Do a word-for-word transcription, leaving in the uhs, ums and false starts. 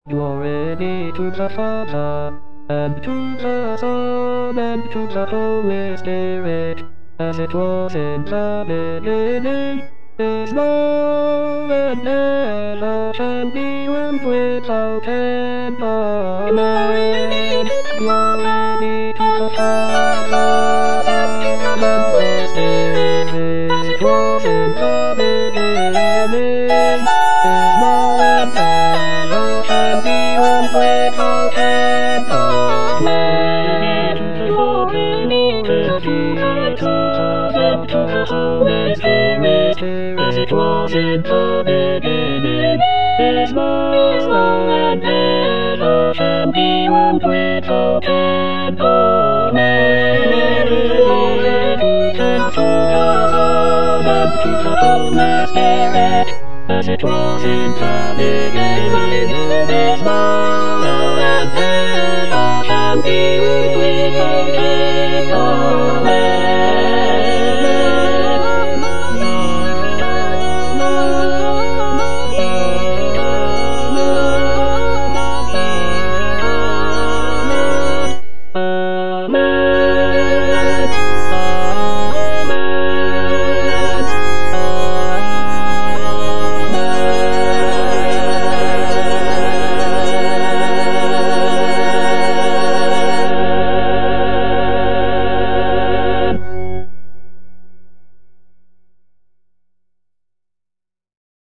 Glory to the Father, and to the Son, and to the Holy Spirit, as it was in the beginning, is now, and ever shall be, world without end. Amen. Glory be to the Father, and to the Holy Spirit, as it was in the beginning, is now, and ever shall be, world without end. Amen. Glory be to the Father, and to the Holy Spirit, as it was in the beginning, is now, and ever shall be, world without end. Amen. Glory be to the Father, and to the Holy Spirit, as it was in the beginning, is now, and ever shall be, world without end. Amen.